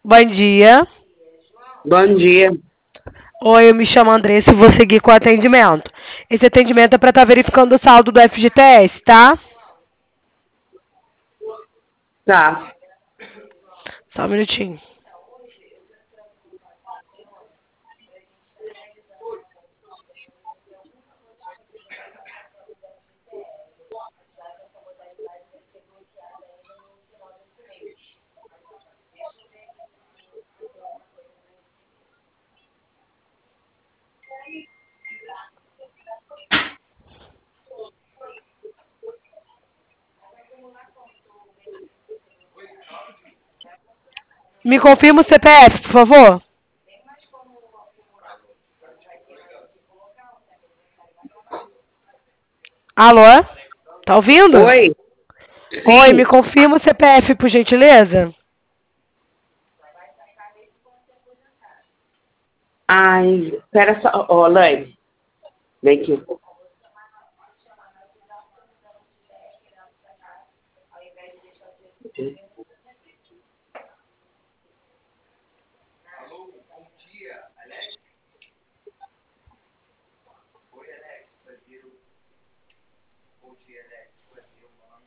Bom dia. Bom dia. Oi, eu me chamo Andressa e vou seguir com o atendimento. Esse atendimento é para estar verificando o saldo do FGTS, tá? Tá. Só um minutinho. Me confirma o CPF, por favor. Alô? Tá ouvindo? Oi? Oi, me Sim. confirma o CPF, por gentileza. Ai, espera só. Ó, Laine, vem aqui.